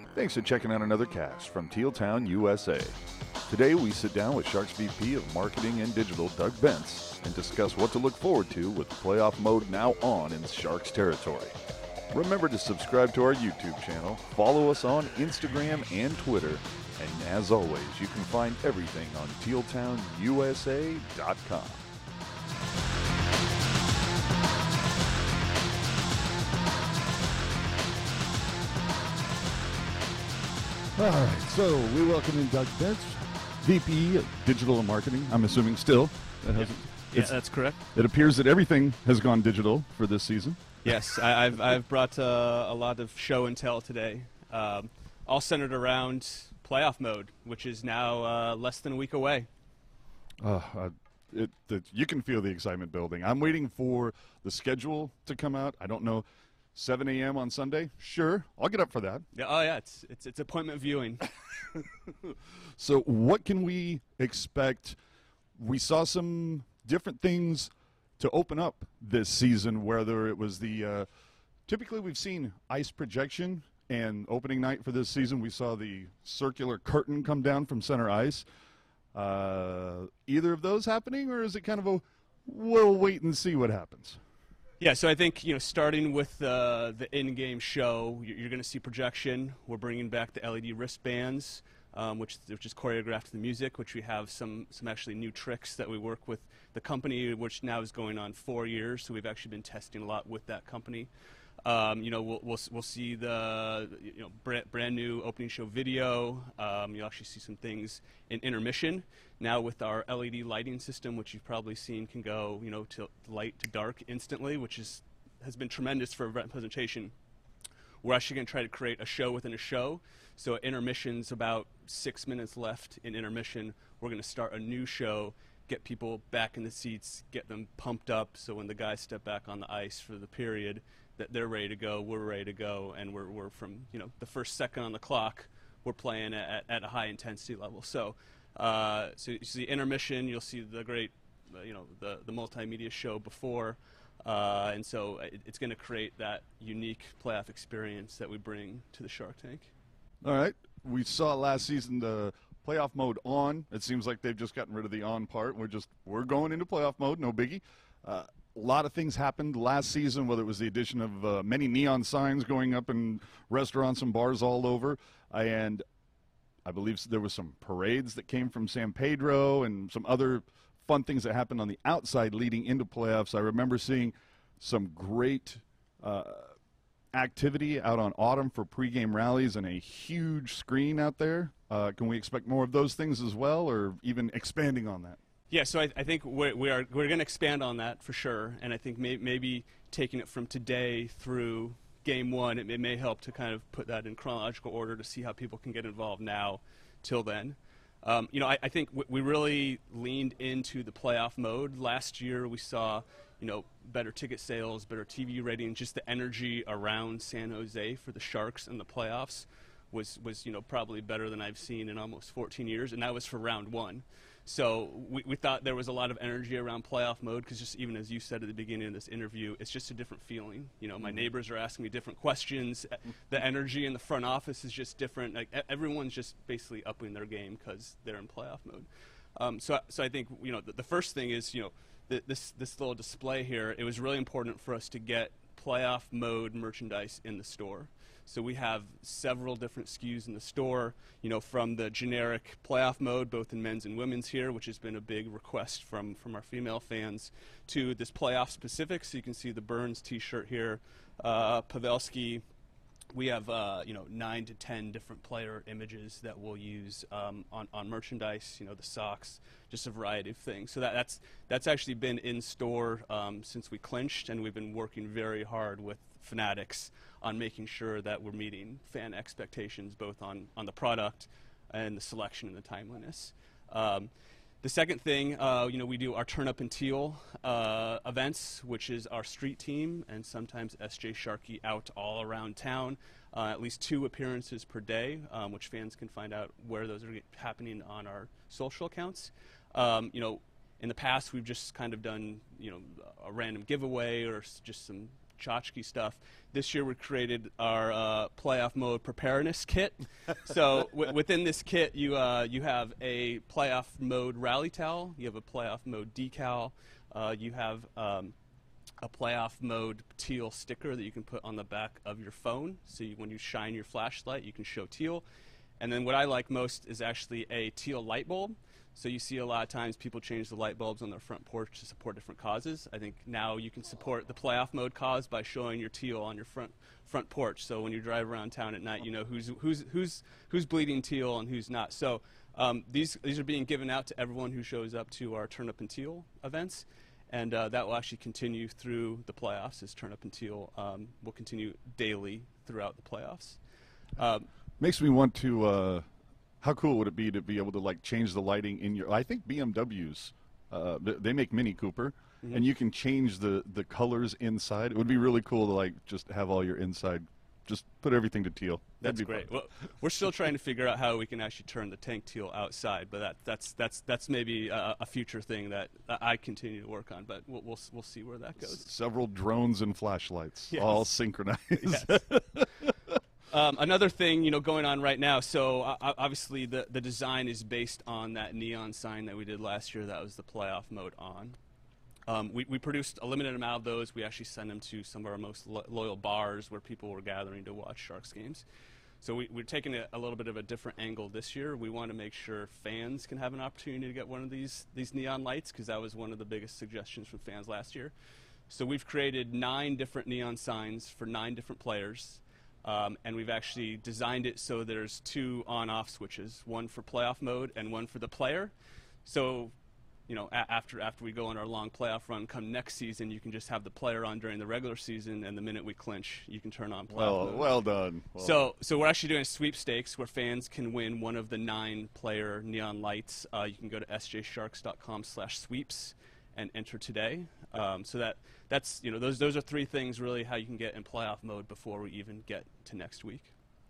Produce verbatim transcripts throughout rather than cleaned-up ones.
Thanks for checking out another cast from Teal Town, U S A. Today we sit down with Sharks V P of Marketing and Digital, Doug Bentz, and discuss what to look forward to with playoff mode now on in Sharks territory. Remember to subscribe to our YouTube channel, follow us on Instagram and Twitter, and as always, you can find everything on teal town U S A dot com. All right, so we welcome in Doug Bentz, V P of Digital and Marketing. I'm assuming still. That hasn't, yeah, that's correct. It appears that everything has gone digital for this season. Yes, I, I've I've brought uh, a lot of show and tell today, um, all centered around playoff mode, which is now uh, less than a week away. Uh, uh, it, it, you can feel the excitement building. I'm waiting for the schedule to come out. I don't know. seven a.m. on Sunday? Sure, I'll get up for that. Yeah, oh, yeah, it's, it's, it's appointment viewing. So what can we expect? We saw some different things to open up this season, whether it was the uh, – typically we've seen ice projection, and opening night for this season we saw the circular curtain come down from center ice. Uh, either of those happening, or is it kind of a we'll wait and see what happens? Yeah, so I think, you know, starting with uh, the in-game show, you're going to see projection. We're bringing back the L E D wristbands, um, which, which is choreographed to the music, which we have some, some actually new tricks that we work with the company, which now is going on four years, so we've actually been testing a lot with that company. Um, you know, we'll, we'll, we'll see the, you know, brand, brand new opening show video. Um, you'll actually see some things in intermission. Now with our L E D lighting system, which you've probably seen can go, you know, to light to dark instantly, which is, has been tremendous for event presentation. We're actually going to try to create a show within a show. So at intermission's about six minutes left in intermission. We're going to start a new show, get people back in the seats, get them pumped up, so when the guys step back on the ice for the period, that they're ready to go, we're ready to go, and we're, we're from, you know, the first second on the clock, we're playing at, at a high intensity level. So, uh, so you see intermission, you'll see the great, uh, you know, the, the multimedia show before, uh, and so it, it's going to create that unique playoff experience that we bring to the Shark Tank. All right. We saw last season the playoff mode on. It seems like they've just gotten rid of the on part. We're just, we're going into playoff mode, no biggie. Uh, A lot of things happened last season, whether it was the addition of uh, many neon signs going up in restaurants and bars all over. And I believe there was some parades that came from San Pedro and some other fun things that happened on the outside leading into playoffs. I remember seeing some great uh, activity out on Autumn for pregame rallies and a huge screen out there. Uh, can we expect more of those things as well, or even expanding on that? Yeah, so I, I think we're, we are we're going to expand on that for sure, and I think may, maybe taking it from today through game one, it, it may help to kind of put that in chronological order to see how people can get involved now till then. Um, you know, I, I think w we really leaned into the playoff mode. Last year we saw, you know, better ticket sales, better T V ratings, just the energy around San Jose for the Sharks and the playoffs was, was you know, probably better than I've seen in almost fourteen years, and that was for round one. So we, we thought there was a lot of energy around playoff mode because just even as you said at the beginning of this interview, it's just a different feeling. You know, my neighbors are asking me different questions. The energy in the front office is just different. Like, everyone's just basically upping their game because they're in playoff mode. Um, so, so I think, you know, the, the first thing is, you know, th this, this little display here, it was really important for us to get playoff mode merchandise in the store. So we have several different S K Us in the store, you know, from the generic playoff mode, both in men's and women's here, which has been a big request from, from our female fans, to this playoff specific. So you can see the Burns t-shirt here, uh, Pavelski. We have, uh, you know, nine to ten different player images that we'll use um, on, on merchandise, you know, the socks, just a variety of things. So that, that's, that's actually been in store um, since we clinched, and we've been working very hard with Fanatics on making sure that we're meeting fan expectations both on, on the product and the selection and the timeliness. Um, the second thing, uh, you know, we do our Turn Up in Teal uh, events, which is our street team, and sometimes S J Sharkey out all around town. Uh, at least two appearances per day, um, which fans can find out where those are happening on our social accounts. Um, you know, in the past, we've just kind of done, you know, a random giveaway or just some tchotchke stuff. This year we created our uh, playoff mode preparedness kit. So w- within this kit, you uh, you have a playoff mode rally towel, you have a playoff mode decal, uh, you have um, a playoff mode teal sticker that you can put on the back of your phone. So you, when you shine your flashlight, you can show teal. And then what I like most is actually a teal light bulb. So you see a lot of times people change the light bulbs on their front porch to support different causes. I think now you can support the playoff mode cause by showing your teal on your front front porch. So when you drive around town at night, you know who's who's who's who's bleeding teal and who's not. So um, these these are being given out to everyone who shows up to our Turn Up and Teal events. And uh, that will actually continue through the playoffs, as Turn Up and Teal um, will continue daily throughout the playoffs. Um, Makes me want to, uh, how cool would it be to be able to, like, change the lighting in your, I think B M Ws, uh, they make Mini Cooper, mm-hmm. and you can change the, the colors inside. It would be really cool to, like, just have all your inside, just put everything to teal. That'd That's be great. fun. Well, we're still trying to figure out how we can actually turn the tank teal outside, but that, that's that's that's maybe a, a future thing that I continue to work on. But we'll we'll, we'll see where that goes. S- several drones and flashlights, Yes. all synchronized. Yes. um, another thing, you know, going on right now. So uh, obviously the the design is based on that neon sign that we did last year. That was the playoff mode on. Um, we, we produced a limited amount of those. We actually sent them to some of our most lo- loyal bars where people were gathering to watch Sharks games. So we, we're taking a, a little bit of a different angle this year. We want to make sure fans can have an opportunity to get one of these these neon lights, because that was one of the biggest suggestions from fans last year. So we've created nine different neon signs for nine different players, um, and we've actually designed it so there's two on-off switches, one for playoff mode and one for the player. So you know, a- after after we go on our long playoff run, come next season, you can just have the player on during the regular season, and the minute we clinch, you can turn on playoff Well, mode. well done. Well So, so we're actually doing sweepstakes where fans can win one of the nine player neon lights. Uh, you can go to s j sharks dot com slash sweeps and enter today. Um, so that that's you know those those are three things really how you can get in playoff mode before we even get to next week.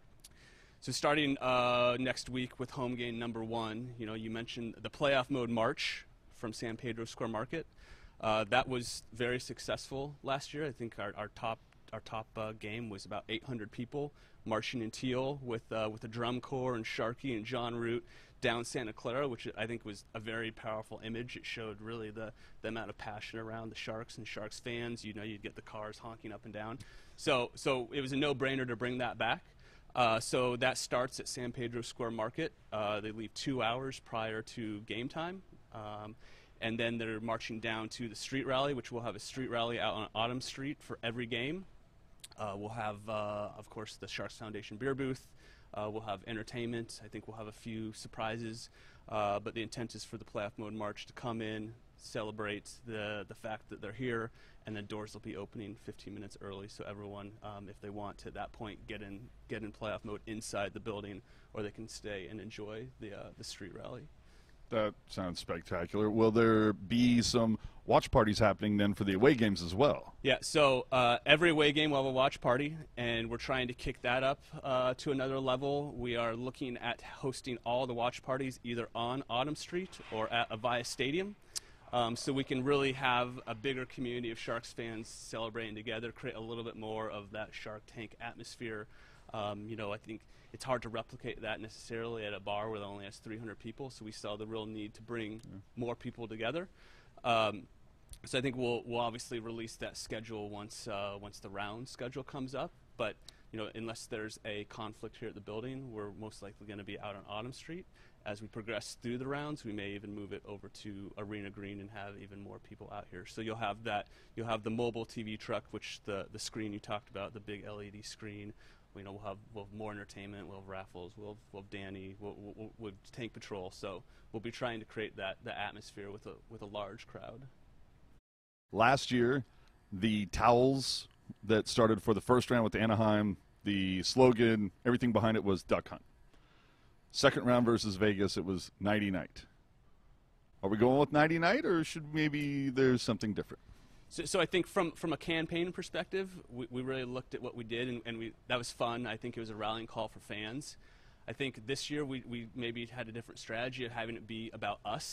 So starting uh, next week with home game number one, you know, you mentioned the playoff mode march from San Pedro Square Market. Uh, that was very successful last year. I think our, our top our top uh, game was about eight hundred people marching in teal with uh, with the drum corps and Sharky and John Root down Santa Clara, which I think was a very powerful image. It showed really the, the amount of passion around the Sharks and Sharks fans. You know, you'd get the cars honking up and down. So so it was a no-brainer to bring that back. Uh, so that starts at San Pedro Square Market. Uh, they leave two hours prior to game time. Um, and then they're marching down to the street rally, which we'll have a street rally out on Autumn Street for every game. Uh, we'll have, uh, of course, the Sharks Foundation beer booth. Uh, we'll have entertainment. I think we'll have a few surprises. Uh, but the intent is for the playoff mode march to come in, celebrate the, the fact that they're here, and the doors will be opening fifteen minutes early, so everyone, um, if they want to at that point, get in get in playoff mode inside the building, or they can stay and enjoy the uh, the street rally. That sounds spectacular. Will there be some watch parties happening then for the away games as well? Yeah, so uh, every away game we'll have a watch party, and we're trying to kick that up uh, to another level. We are looking at hosting all the watch parties either on Autumn Street or at Avaya Stadium, um, so we can really have a bigger community of Sharks fans celebrating together, create a little bit more of that Shark Tank atmosphere. Um, you know, I think it's hard to replicate that necessarily at a bar where it only has three hundred people, so we saw the real need to bring yeah. more people together. Um, so I think we'll we'll obviously release that schedule once uh, once the round schedule comes up. But you know, unless there's a conflict here at the building, we're most likely going to be out on Autumn Street. As we progress through the rounds, we may even move it over to Arena Green and have even more people out here. So you'll have that. You'll have the mobile T V truck, which the the screen you talked about, the big L E D screen. You know, we'll have, we'll have more entertainment, we'll have raffles, we'll have, we'll have Danny, we'll, we'll, we'll have Tank Patrol. So we'll be trying to create that the atmosphere with a with a large crowd. Last year, the towels that started for the first round with Anaheim, the slogan, everything behind it was Duck Hunt. Second round versus Vegas, it was Nighty Night. Are we going with Nighty Night, or should maybe there's something different? So, so I think from, from a campaign perspective, we, we really looked at what we did, and, and we that was fun. I think it was a rallying call for fans. I think this year we, we maybe had a different strategy of having it be about us.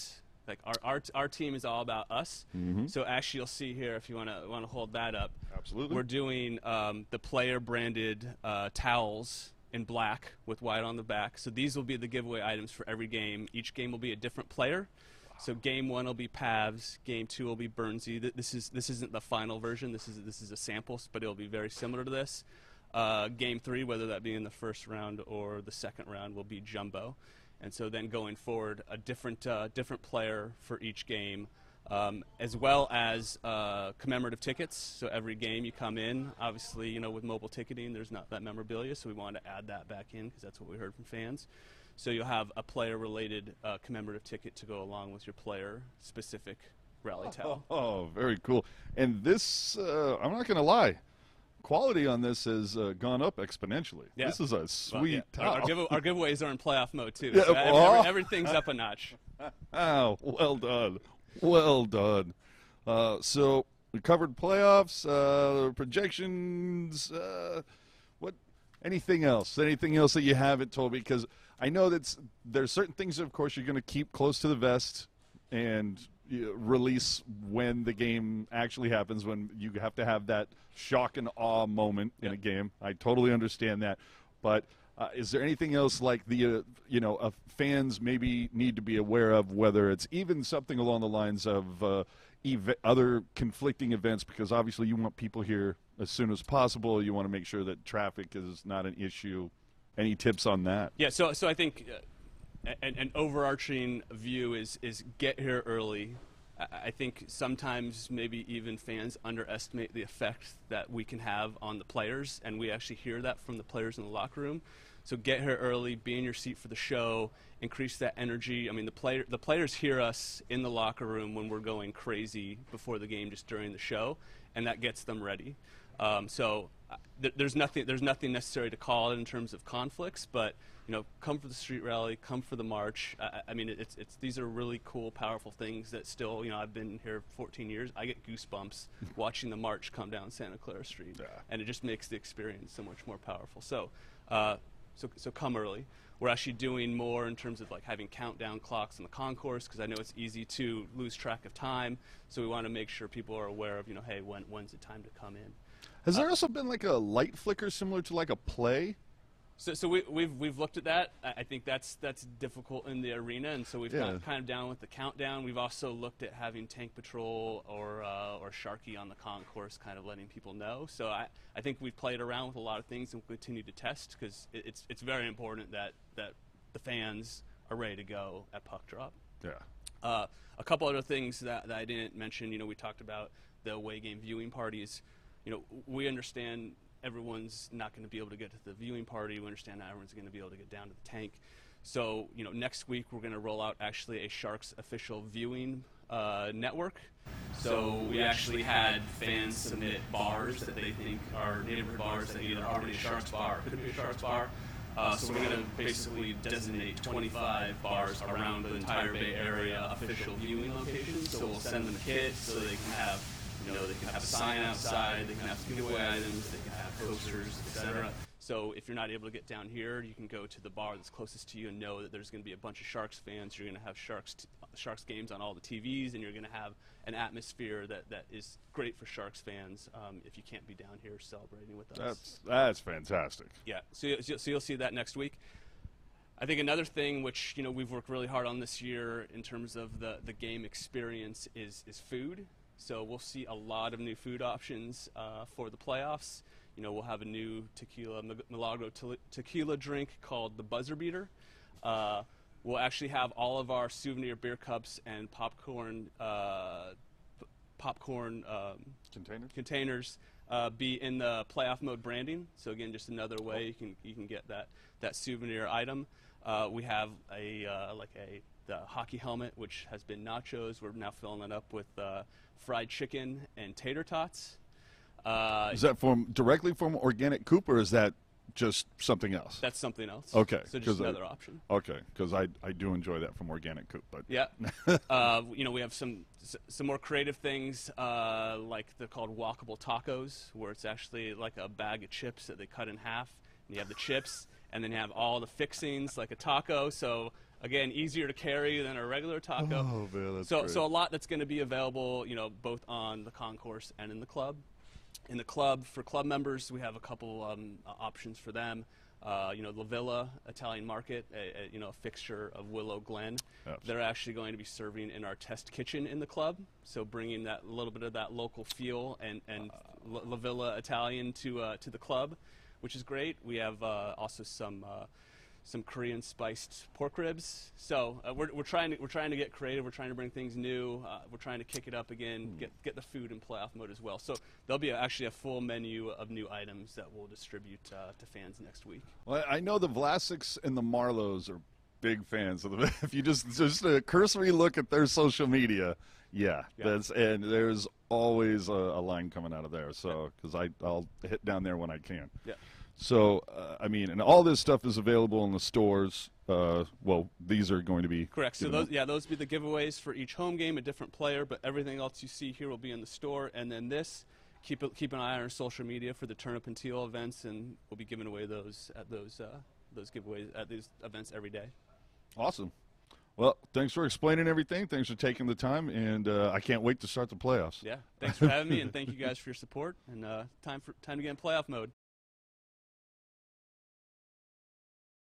Like our our, our team is all about us. Mm-hmm. So actually, you'll see here if you want to want to hold that up. Absolutely. We're doing um, the player branded uh, towels in black with white on the back. So these will be the giveaway items for every game. Each game will be a different player. So game one will be Pavs, game two will be Bernsey. This is this isn't the final version. This is this is a sample, but it'll be very similar to this. Uh, game three, whether that be in the first round or the second round, will be Jumbo. And so then going forward, a different uh, different player for each game, um, as well as uh, commemorative tickets. So every game you come in, obviously, you know, with mobile ticketing, there's not that memorabilia, so we wanted to add that back in because that's what we heard from fans. So you'll have a player-related uh, commemorative ticket to go along with your player-specific rally towel. Oh, oh, very cool. And this, uh, I'm not going to lie, quality on this has uh, gone up exponentially. Yeah. This is a sweet Well, yeah. towel. Our, our, give- our giveaways are in playoff mode, too. Yeah, So every, oh. every, everything's up a notch. Oh, well done. Well done. Uh, so we covered playoffs, uh, projections, uh, what, anything else? Anything else that you haven't told me? Because I know that there's certain things, of course, you're going to keep close to the vest and you know, release when the game actually happens, when you have to have that shock and awe moment in Yep. a game. I totally understand that. But uh, is there anything else like the, uh, you know, uh, fans maybe need to be aware of, whether it's even something along the lines of uh, ev- other conflicting events, because obviously you want people here as soon as possible. You want to make sure that traffic is not an issue. Any tips on that? Yeah, so so I think uh, an, an overarching view is is get here early. I, I think sometimes maybe even fans underestimate the effect that we can have on the players, and we actually hear that from the players in the locker room. So get here early, be in your seat for the show, increase that energy. I mean, the player the players hear us in the locker room when we're going crazy before the game, just during the show, and that gets them ready. Um, so uh, th- there's nothing there's nothing necessary to call it in terms of conflicts, but you know, come for the street rally, come for the march. I, I mean, it's it's these are really cool, powerful things that still, you know, I've been here fourteen years. I get goosebumps watching the march come down Santa Clara Street, Yeah. and it just makes the experience so much more powerful. So, uh, so so come early. We're actually doing more in terms of like having countdown clocks in the concourse, because I know it's easy to lose track of time. So we want to make sure people are aware of, you know, hey, when when's it time to come in. Has there also been like a light flicker similar to like a play? So, so we, we've we've looked at that. I I think that's that's difficult in the arena, and so we've Yeah. gone kind of down with the countdown. We've also looked at having Tank Patrol or uh, or Sharky on the concourse, kind of letting people know. So I, I think we've played around with a lot of things and we'll continue to test, because it, it's it's very important that that the fans are ready to go at puck drop. Yeah. Uh, a couple other things that, that I didn't mention. You know, we talked about the away game viewing parties. You know, we understand everyone's not going to be able to get to the viewing party. We understand not everyone's going to be able to get down to the tank. So, you know, next week we're going to roll out actually a Sharks official viewing uh, network. So we actually had fans submit bars that they think are neighborhood bars that either are already a Sharks bar or could be a Sharks bar. Uh, so we're going to basically designate twenty-five bars around the entire Bay Area official viewing locations. So we'll send them kits so they can have, you know, they can have a sign outside, they can have giveaway items, they can have posters, et cetera. So if you're not able to get down here, you can go to the bar that's closest to you and know that there's going to be a bunch of Sharks fans. You're going to have Sharks t- Sharks games on all the T Vs, and you're going to have an atmosphere that, that is great for Sharks fans um, if you can't be down here celebrating with us. That's that's fantastic. Yeah, so, you- so you'll see that next week. I think another thing which, you know, we've worked really hard on this year in terms of the, the game experience is, is food. So we'll see a lot of new food options uh, for the playoffs. You know, we'll have a new tequila, Milagro te- tequila drink called the Buzzer Beater. Uh, we'll actually have all of our souvenir beer cups and popcorn uh, p- popcorn um, Containers? containers uh, be in the playoff mode branding. So again, just another way you can you can get that that souvenir item. Uh, we have a uh, like a the hockey helmet, which has been nachos. We're now filling it up with uh, fried chicken and tater tots. Uh, Is that from directly from Organic Coop, or is that just something else? That's something else. Okay, So 'cause just I- another option. Okay, because I, I do enjoy that from Organic Coop. But Yeah. uh, you know, we have some s- some more creative things, uh, like they're called walkable tacos, where it's actually like a bag of chips that they cut in half. And you have the chips, and then you have all the fixings like a taco. So again, easier to carry than a regular taco. Oh man, that's so great. so a lot that's going to be available, you know, both on the concourse and in the club. In the club, for club members, we have a couple um, uh, options for them. Uh, you know, La Villa Italian Market, a, a, you know, a fixture of Willow Glen. Absolutely. They're actually going to be serving in our test kitchen in the club, so bringing that little bit of that local feel and and uh, La Villa Italian to uh, to the club, which is great. We have uh, also some uh, some Korean spiced pork ribs. So uh, we're we're trying to we're trying to get creative. We're trying to bring things new. Uh, we're trying to kick it up again. Mm. Get get the food in playoff mode as well. So there'll be a, actually a full menu of new items that we'll distribute uh, to fans next week. Well, I know the Vlasics and the Marlows are big fans of them. If you just just a cursory look at their social media, yeah, Yeah. that's and there's always a, a line coming out of there. So because I I'll hit down there when I can. Yeah. So uh, I mean, and all this stuff is available in the stores. Uh, well, these are going to be Correct. So given those, up. yeah, those will be the giveaways for each home game, a different player, but everything else you see here will be in the store. And then this, keep it, keep an eye on our social media for the Turnip and Teal events, and we'll be giving away those at those uh, those giveaways at these events every day. Awesome. Well, thanks for explaining everything. Thanks for taking the time, and uh, I can't wait to start the playoffs. Yeah. Thanks for having me, and thank you guys for your support. And uh, time for time to get in playoff mode.